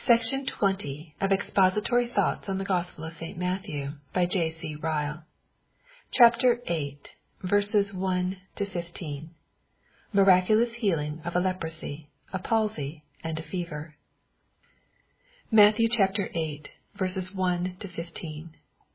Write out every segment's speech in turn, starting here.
Section 20 of Expository Thoughts on the Gospel of St. Matthew by J.C. Ryle. Chapter 8, verses 1 to 15. Miraculous healing of a leprosy, a palsy, and a fever. Matthew chapter 8, verses 1 to 15.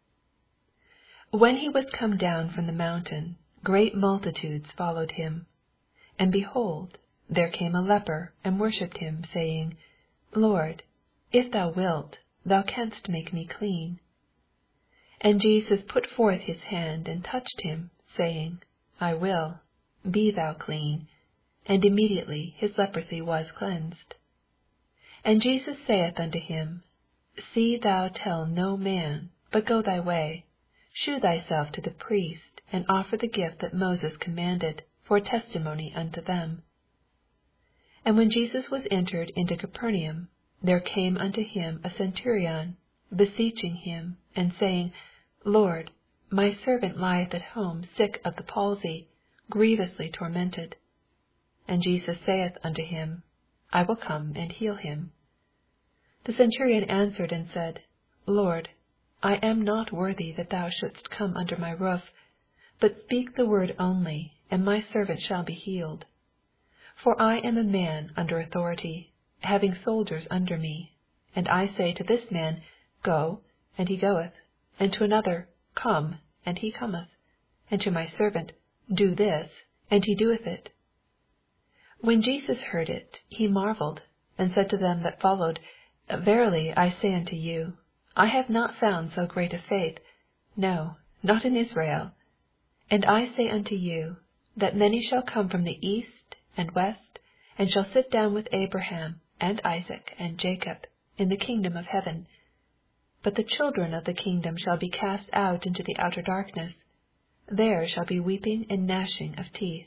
When he was come down from the mountain, great multitudes followed him. And behold, there came a leper and worshipped him, saying, Lord, if thou wilt, thou canst make me clean. And Jesus put forth his hand and touched him, saying, I will, be thou clean. And immediately his leprosy was cleansed. And Jesus saith unto him, See thou tell no man, but go thy way, shew thyself to the priest, and offer the gift that Moses commanded, for a testimony unto them. And when Jesus was entered into Capernaum, there came unto him a centurion, beseeching him, and saying, Lord, my servant lieth at home sick of the palsy, grievously tormented. And Jesus saith unto him, I will come and heal him. The centurion answered and said, Lord, I am not worthy that thou shouldst come under my roof, but speak the word only, and my servant shall be healed. For I am a man under authority, having soldiers under me. And I say to this man, Go, and he goeth, and to another, Come, and he cometh, and to my servant, Do this, and he doeth it. When Jesus heard it, he marveled, and said to them that followed, Verily I say unto you, I have not found so great a faith, no, not in Israel. And I say unto you, that many shall come from the east and west, and shall sit down with Abraham, and Isaac, and Jacob, in the kingdom of heaven. But the children of the kingdom shall be cast out into the outer darkness. There shall be weeping and gnashing of teeth.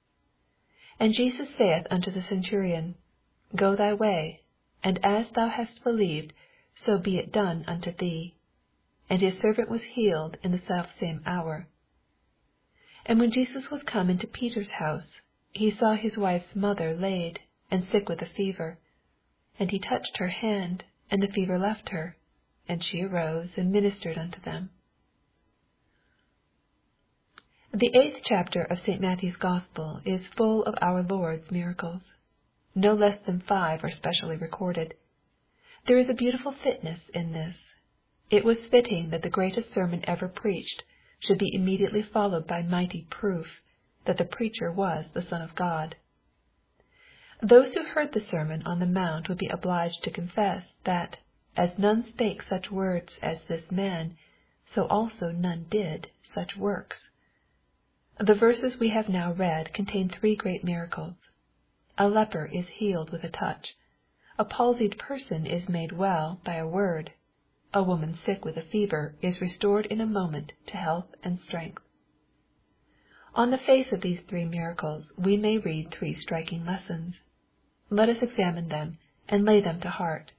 And Jesus saith unto the centurion, Go thy way, and as thou hast believed, so be it done unto thee. And his servant was healed in the selfsame hour. And when Jesus was come into Peter's house, he saw his wife's mother laid, and sick with a fever. And he touched her hand, and the fever left her, and she arose and ministered unto them. The 8th chapter of St. Matthew's Gospel is full of our Lord's miracles. No less than 5 are specially recorded. There is a beautiful fitness in this. It was fitting that the greatest sermon ever preached should be immediately followed by mighty proof that the preacher was the Son of God. Those who heard the Sermon on the Mount would be obliged to confess that, as none spake such words as this man, so also none did such works. The verses we have now read contain 3 great miracles. A leper is healed with a touch. A palsied person is made well by a word. A woman sick with a fever is restored in a moment to health and strength. On the face of these 3 miracles we may read 3 striking lessons. Let us examine them and lay them to heart.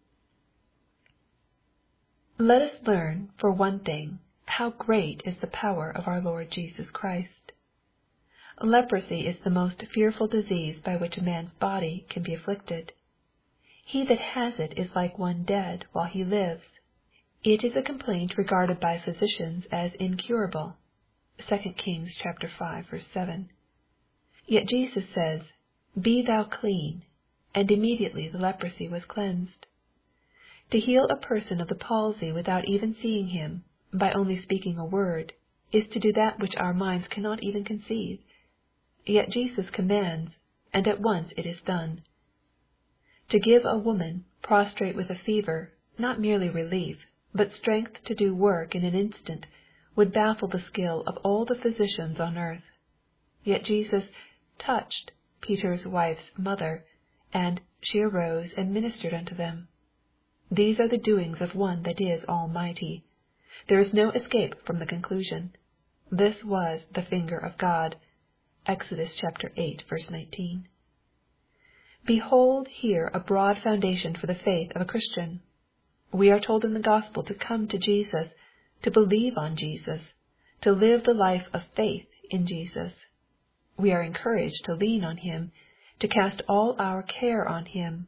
Let us learn, for one thing, how great is the power of our Lord Jesus Christ. Leprosy is the most fearful disease by which a man's body can be afflicted. He that has it is like one dead while he lives. It is a complaint regarded by physicians as incurable. 2 Kings chapter 5, verse 7. Yet Jesus says, Be thou clean, and immediately the leprosy was cleansed. To heal a person of the palsy without even seeing him, by only speaking a word, is to do that which our minds cannot even conceive. Yet Jesus commands, and at once it is done. To give a woman, prostrate with a fever, not merely relief, but strength to do work in an instant, would baffle the skill of all the physicians on earth. Yet Jesus touched Peter's wife's mother, and she arose and ministered unto them. These are the doings of one that is almighty. There is no escape from the conclusion. This was the finger of God. Exodus chapter 8, verse 19. Behold here a broad foundation for the faith of a Christian. We are told in the Gospel to come to Jesus, to believe on Jesus, to live the life of faith in Jesus. We are encouraged to lean on Him, to cast all our care on Him,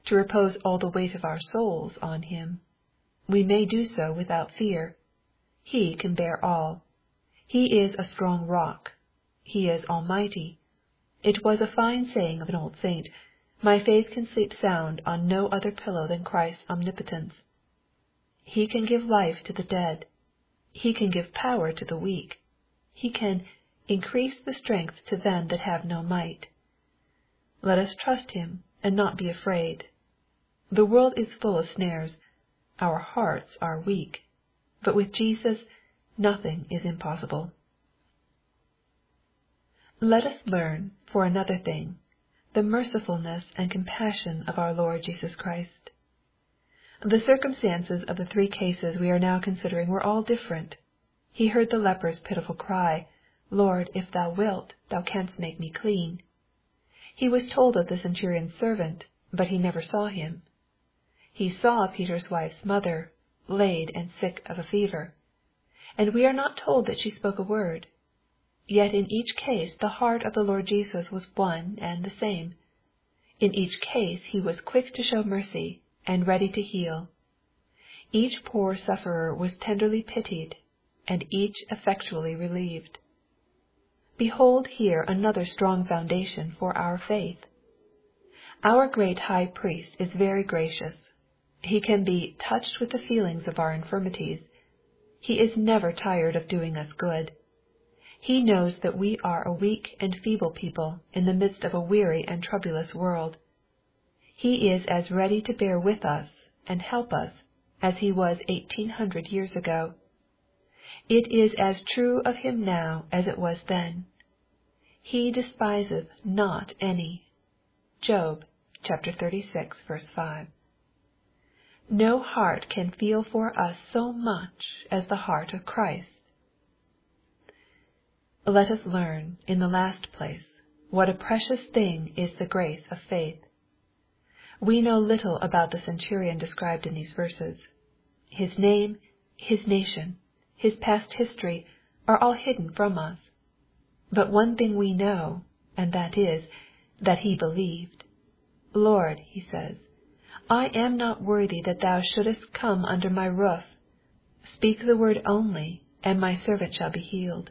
to repose all the weight of our souls on him. We may do so without fear. He can bear all. He is a strong rock. He is almighty. It was a fine saying of an old saint, "My faith can sleep sound on no other pillow than Christ's omnipotence." He can give life to the dead. He can give power to the weak. He can increase the strength to them that have no might. Let us trust him and not be afraid. The world is full of snares. Our hearts are weak. But with Jesus, nothing is impossible. Let us learn, for another thing, the mercifulness and compassion of our Lord Jesus Christ. The circumstances of the three cases we are now considering were all different. He heard the leper's pitiful cry, "Lord, if thou wilt, thou canst make me clean." He was told of the centurion's servant, but he never saw him. He saw Peter's wife's mother, laid and sick of a fever, and we are not told that she spoke a word. Yet in each case the heart of the Lord Jesus was one and the same. In each case he was quick to show mercy and ready to heal. Each poor sufferer was tenderly pitied, and each effectually relieved. Behold here another strong foundation for our faith. Our great High Priest is very gracious. He can be touched with the feelings of our infirmities. He is never tired of doing us good. He knows that we are a weak and feeble people in the midst of a weary and troublous world. He is as ready to bear with us and help us as he was 1800 years ago. It is as true of him now as it was then. He despiseth not any. Job chapter 36, verse 5. No heart can feel for us so much as the heart of Christ. Let us learn, in the last place, what a precious thing is the grace of faith. We know little about the centurion described in these verses. His name, his nation, his past history are all hidden from us. But one thing we know, and that is, that he believed. "Lord," he says, "I am not worthy that thou shouldest come under my roof. Speak the word only, and my servant shall be healed."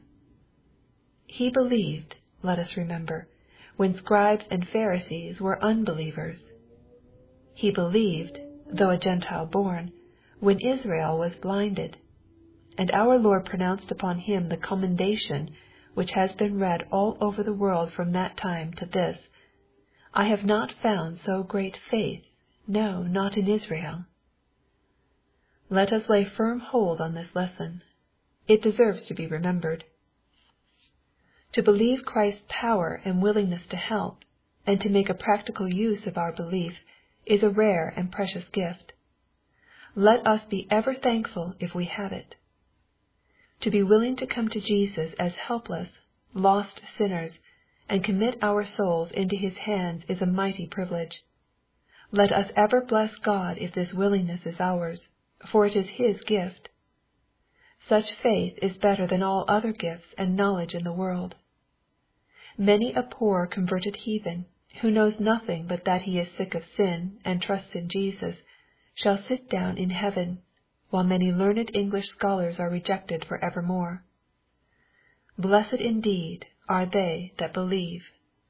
He believed, let us remember, when scribes and Pharisees were unbelievers. He believed, though a Gentile born, when Israel was blinded. And our Lord pronounced upon him the commendation which has been read all over the world from that time to this, "I have not found so great faith, no, not in Israel." Let us lay firm hold on this lesson. It deserves to be remembered. To believe Christ's power and willingness to help, and to make a practical use of our belief, is a rare and precious gift. Let us be ever thankful if we have it. To be willing to come to Jesus as helpless, lost sinners, and commit our souls into his hands is a mighty privilege. Let us ever bless God if this willingness is ours, for it is his gift. Such faith is better than all other gifts and knowledge in the world. Many a poor converted heathen, who knows nothing but that he is sick of sin and trusts in Jesus, shall sit down in heaven, while many learned English scholars are rejected for evermore. Blessed indeed are they that believe.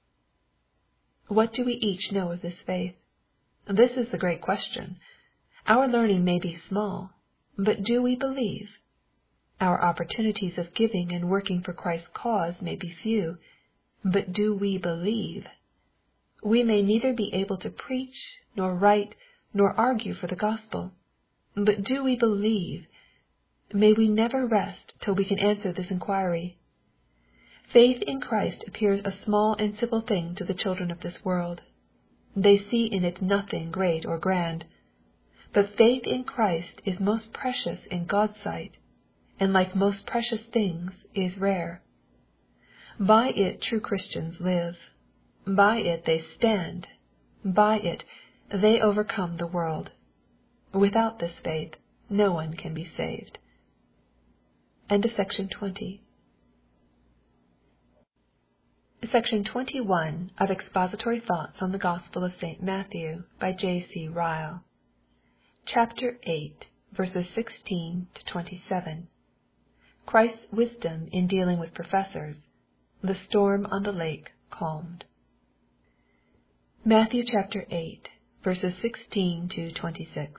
What do we each know of this faith? This is the great question. Our learning may be small, but do we believe? Our opportunities of giving and working for Christ's cause may be few, but do we believe? We may neither be able to preach, nor write, nor argue for the gospel, but do we believe? May we never rest till we can answer this inquiry. Faith in Christ appears a small and simple thing to the children of this world. They see in it nothing great or grand. But faith in Christ is most precious in God's sight, and like most precious things is rare. By it true Christians live. By it they stand. By it they overcome the world. Without this faith, no one can be saved. End of section 20. Section 21 of Expository Thoughts on the Gospel of St. Matthew by J.C. Ryle. Chapter 8, verses 16 to 27. Christ's wisdom in dealing with professors. The storm on the lake calmed. Matthew chapter 8, verses 16 to 26.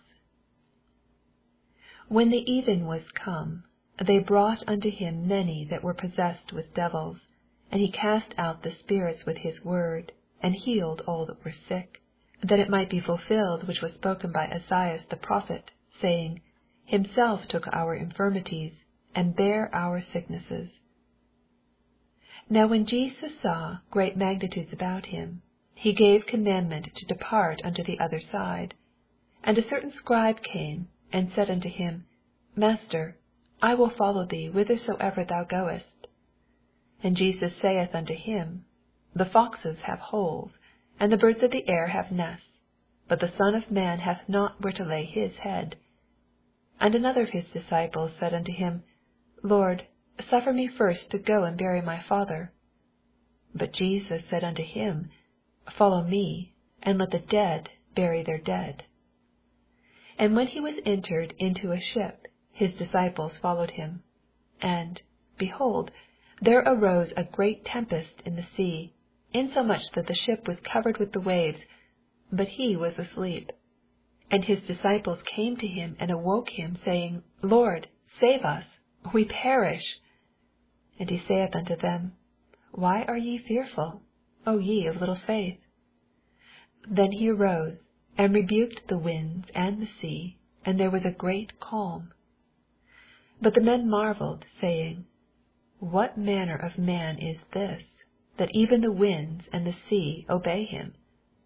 When the even was come, they brought unto him many that were possessed with devils, and he cast out the spirits with his word, and healed all that were sick, that it might be fulfilled which was spoken by Esaias the prophet, saying, Himself took our infirmities, and bare our sicknesses. Now when Jesus saw great multitudes about him, he gave commandment to depart unto the other side. And a certain scribe came, and said unto him, Master, I will follow thee whithersoever thou goest. And Jesus saith unto him, The foxes have holes, and the birds of the air have nests, but the Son of Man hath not where to lay his head. And another of his disciples said unto him, Lord, suffer me first to go and bury my father. But Jesus said unto him, Follow me, and let the dead bury their dead. And when he was entered into a ship, his disciples followed him. And, behold, there arose a great tempest in the sea, insomuch that the ship was covered with the waves, but he was asleep. And his disciples came to him and awoke him, saying, Lord, save us, we perish. And he saith unto them, Why are ye fearful, O ye of little faith? Then he arose, and rebuked the winds and the sea, and there was a great calm. But the men marveled, saying, What manner of man is this, that even the winds and the sea obey him?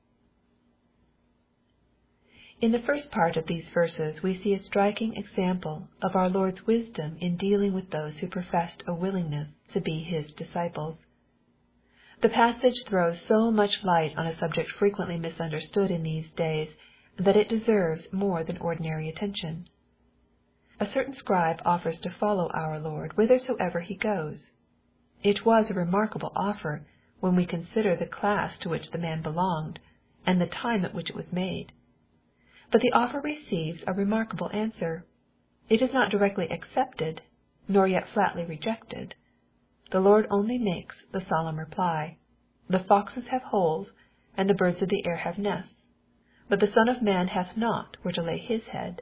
In the first part of these verses we see a striking example of our Lord's wisdom in dealing with those who professed a willingness to be his disciples. The passage throws so much light on a subject frequently misunderstood in these days that it deserves more than ordinary attention. A certain scribe offers to follow our Lord whithersoever he goes. It was a remarkable offer when we consider the class to which the man belonged, and the time at which it was made. But the offer receives a remarkable answer. It is not directly accepted, nor yet flatly rejected. The Lord only makes the solemn reply, The foxes have holes, and the birds of the air have nests, but the Son of Man hath not where to lay his head.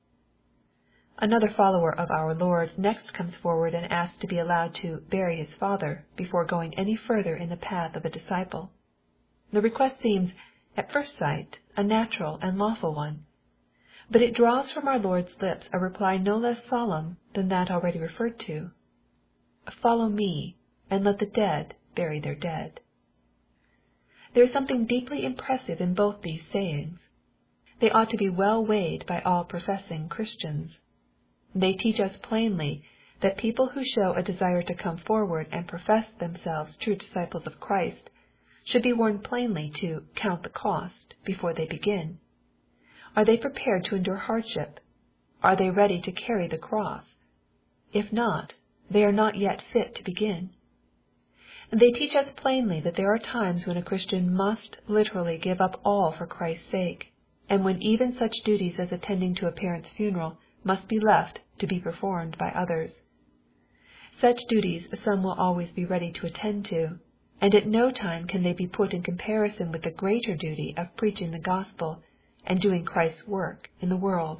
Another follower of our Lord next comes forward and asks to be allowed to bury his father before going any further in the path of a disciple. The request seems, at first sight, a natural and lawful one, but it draws from our Lord's lips a reply no less solemn than that already referred to. Follow me, and let the dead bury their dead. There is something deeply impressive in both these sayings. They ought to be well weighed by all professing Christians. They teach us plainly that people who show a desire to come forward and profess themselves true disciples of Christ should be warned plainly to count the cost before they begin. Are they prepared to endure hardship? Are they ready to carry the cross? If not, they are not yet fit to begin. They teach us plainly that there are times when a Christian must literally give up all for Christ's sake, and when even such duties as attending to a parent's funeral must be left to be performed by others. Such duties some will always be ready to attend to, and at no time can they be put in comparison with the greater duty of preaching the gospel and doing Christ's work in the world.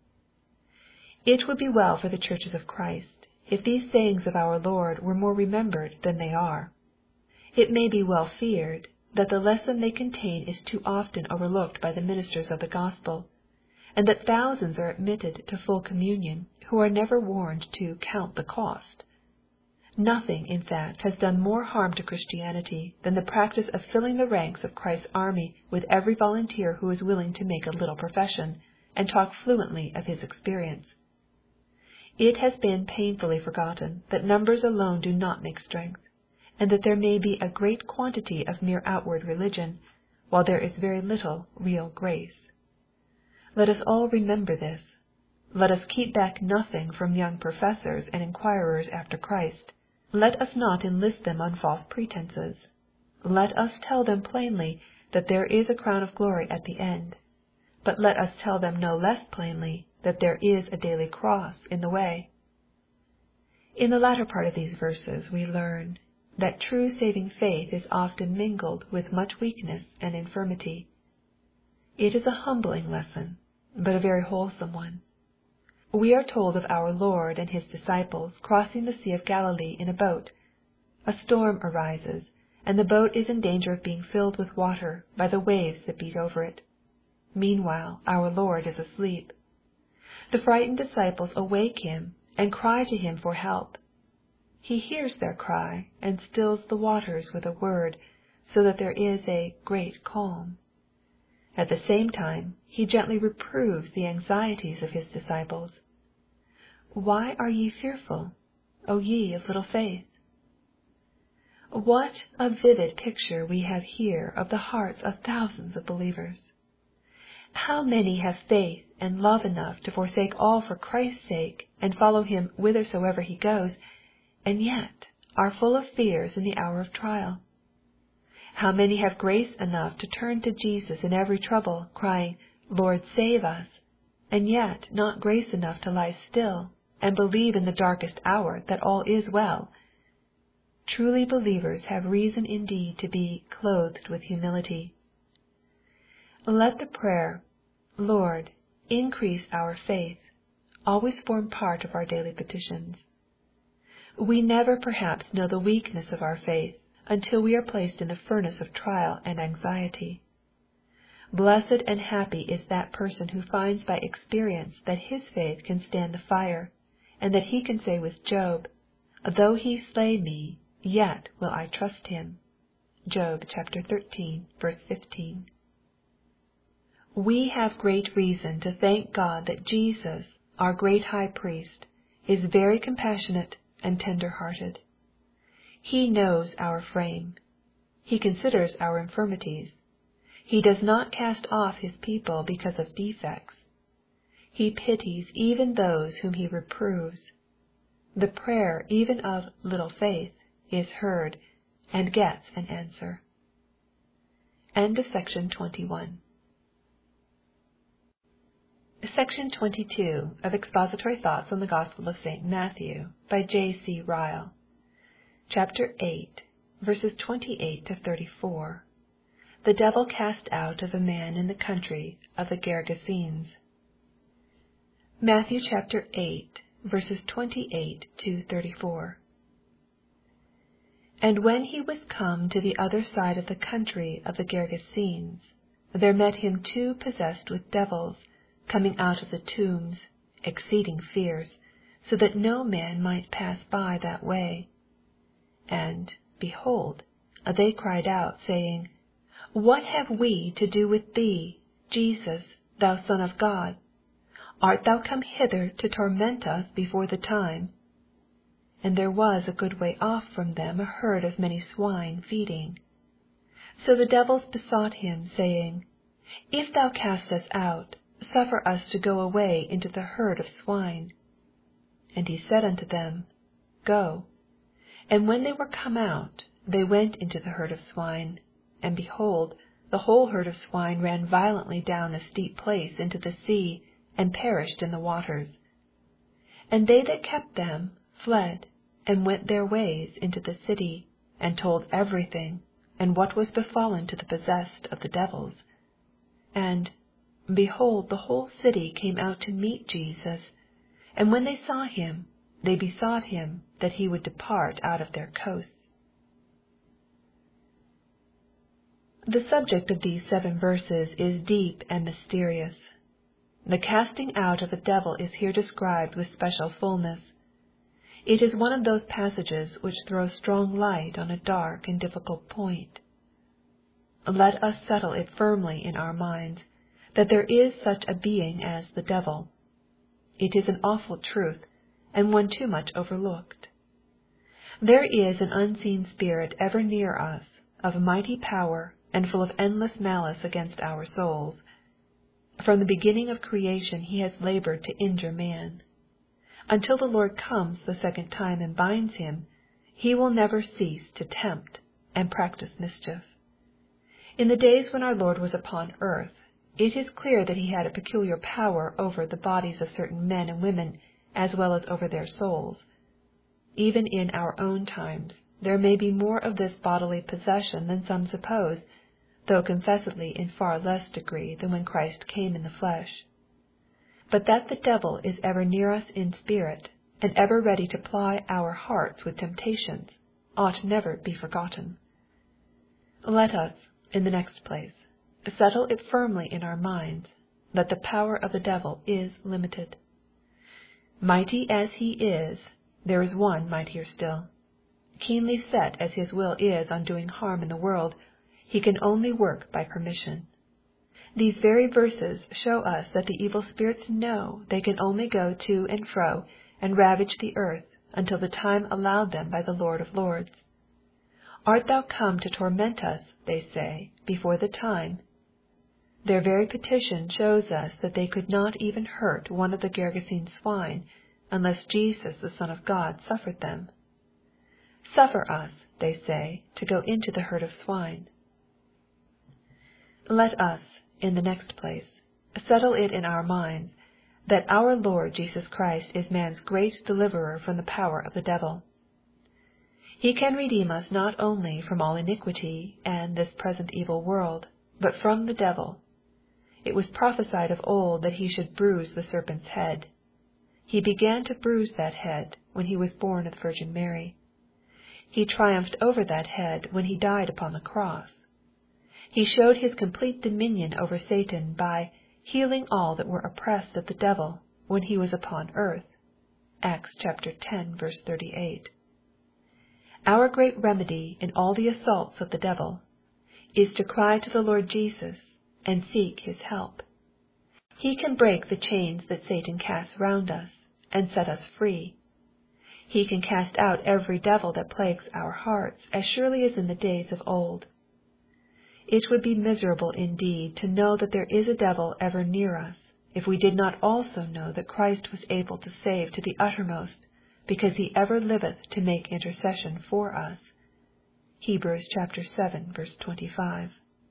It would be well for the churches of Christ if these sayings of our Lord were more remembered than they are. It may be well feared that the lesson they contain is too often overlooked by the ministers of the gospel, and that thousands are admitted to full communion who are never warned to count the cost. Nothing, in fact, has done more harm to Christianity than the practice of filling the ranks of Christ's army with every volunteer who is willing to make a little profession and talk fluently of his experience. It has been painfully forgotten that numbers alone do not make strength, and that there may be a great quantity of mere outward religion, while there is very little real grace. Let us all remember this. Let us keep back nothing from young professors and inquirers after Christ. Let us not enlist them on false pretenses. let us tell them plainly that there is a crown of glory at the end. But let us tell them no less plainly that there is a daily cross in the way. In the latter part of these verses we learn that true saving faith is often mingled with much weakness and infirmity. It is a humbling lesson, but a very wholesome one. We are told of our Lord and his disciples crossing the Sea of Galilee in a boat. A storm arises, and the boat is in danger of being filled with water by the waves that beat over it. Meanwhile, our Lord is asleep. The frightened disciples awake him and cry to him for help. He hears their cry and stills the waters with a word, so that there is a great calm. At the same time, he gently reproves the anxieties of his disciples. Why are ye fearful, O ye of little faith? What a vivid picture we have here of the hearts of thousands of believers. How many have faith and love enough to forsake all for Christ's sake and follow him whithersoever he goes, and yet are full of fears in the hour of trial? How many have grace enough to turn to Jesus in every trouble, crying, Lord, save us, and yet not grace enough to lie still and believe in the darkest hour that all is well? Truly believers have reason indeed to be clothed with humility. Let the prayer, Lord, increase our faith, always form part of our daily petitions. We never perhaps know the weakness of our faith until we are placed in the furnace of trial and anxiety. Blessed and happy is that person who finds by experience that his faith can stand the fire, and that he can say with Job, Though he slay me, yet will I trust him. Job chapter 13, verse 15. We have great reason to thank God that Jesus, our great high priest, is very compassionate and tender-hearted. He knows our frame. He considers our infirmities. He does not cast off his people because of defects. He pities even those whom he reproves. The prayer even of little faith is heard and gets an answer. End of section 21. Section 22 of Expository Thoughts on the Gospel of St. Matthew by J.C. Ryle. Chapter 8, verses 28 to 34. The devil cast out of a man in the country of the Gergesenes. Matthew chapter 8, verses 28 to 34. And when he was come to the other side of the country of the Gergesenes, there met him two possessed with devils, coming out of the tombs, exceeding fierce, so that no man might pass by that way. And, behold, they cried out, saying, What have we to do with thee, Jesus, thou Son of God? Art thou come hither to torment us before the time? And there was a good way off from them a herd of many swine feeding. So the devils besought him, saying, If thou cast us out, suffer us to go away into the herd of swine. And he said unto them, Go. And when they were come out, they went into the herd of swine. And behold, the whole herd of swine ran violently down a steep place into the sea, and perished in the waters. And they that kept them fled, and went their ways into the city, and told everything, and what was befallen to the possessed of the devils. And, behold, the whole city came out to meet Jesus, and when they saw him, they besought him that he would depart out of their coasts. The subject of these 7 verses is deep and mysterious. The casting out of a devil is here described with special fullness. It is one of those passages which throw strong light on a dark and difficult point. Let us settle it firmly in our minds that there is such a being as the devil. It is an awful truth, and one too much overlooked. There is an unseen spirit ever near us, of mighty power and full of endless malice against our souls. From the beginning of creation he has labored to injure man. Until the Lord comes the second time and binds him, he will never cease to tempt, and practice mischief. In the days when our Lord was upon earth, it is clear that he had a peculiar power over the bodies of certain men and women, as well as over their souls. Even in our own times, there may be more of this bodily possession than some suppose, though confessedly in far less degree than when Christ came in the flesh. But that the devil is ever near us in spirit, and ever ready to ply our hearts with temptations, ought never be forgotten. Let us, in the next place, settle it firmly in our minds that the power of the devil is limited. Mighty as he is, there is one mightier still. Keenly set as his will is on doing harm in the world, he can only work by permission. These very verses show us that the evil spirits know they can only go to and fro and ravage the earth until the time allowed them by the Lord of Lords. Art thou come to torment us, they say, before the time? Their very petition shows us that they could not even hurt one of the Gergesene swine, unless Jesus, the Son of God, suffered them. Suffer us, they say, to go into the herd of swine. Let us, in the next place, settle it in our minds that our Lord Jesus Christ is man's great deliverer from the power of the devil. He can redeem us not only from all iniquity and this present evil world, but from the devil. It was prophesied of old that he should bruise the serpent's head. He began to bruise that head when he was born of the Virgin Mary. He triumphed over that head when he died upon the cross. He showed his complete dominion over Satan by healing all that were oppressed of the devil when he was upon earth. Acts chapter 10, verse 38. Our great remedy in all the assaults of the devil is to cry to the Lord Jesus and seek his help. He can break the chains that Satan casts round us and set us free. He can cast out every devil that plagues our hearts as surely as in the days of old. It would be miserable indeed to know that there is a devil ever near us, if we did not also know that Christ was able to save to the uttermost, because he ever liveth to make intercession for us. Hebrews chapter 7, verse 25.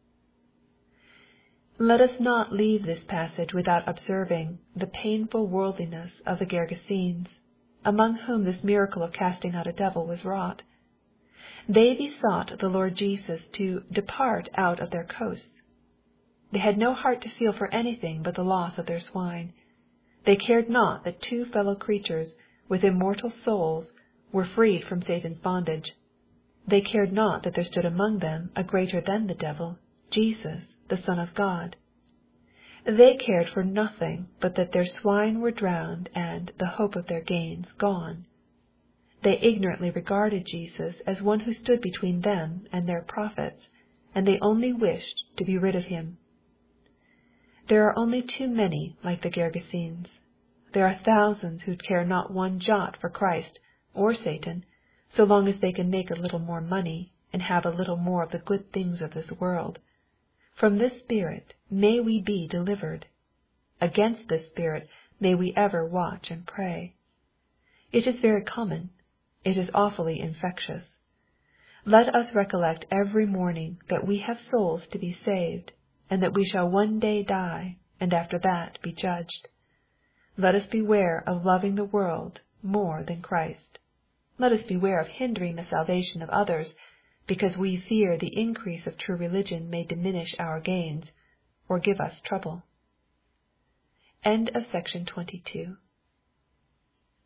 Let us not leave this passage without observing the painful worldliness of the Gergesenes, among whom this miracle of casting out a devil was wrought. They besought the Lord Jesus to depart out of their coasts. They had no heart to feel for anything but the loss of their swine. They cared not that two fellow creatures with immortal souls were freed from Satan's bondage. They cared not that there stood among them a greater than the devil, Jesus, the Son of God. They cared for nothing but that their swine were drowned and the hope of their gains gone. They ignorantly regarded Jesus as one who stood between them and their profits, and they only wished to be rid of him. There are only too many like the Gergesenes. There are thousands who care not one jot for Christ or Satan, so long as they can make a little more money and have a little more of the good things of this world. From this spirit may we be delivered. Against this spirit may we ever watch and pray. It is very common. It is awfully infectious. Let us recollect every morning that we have souls to be saved, and that we shall one day die, and after that be judged. Let us beware of loving the world more than Christ. Let us beware of hindering the salvation of others, because we fear the increase of true religion may diminish our gains, or give us trouble. End of section 22.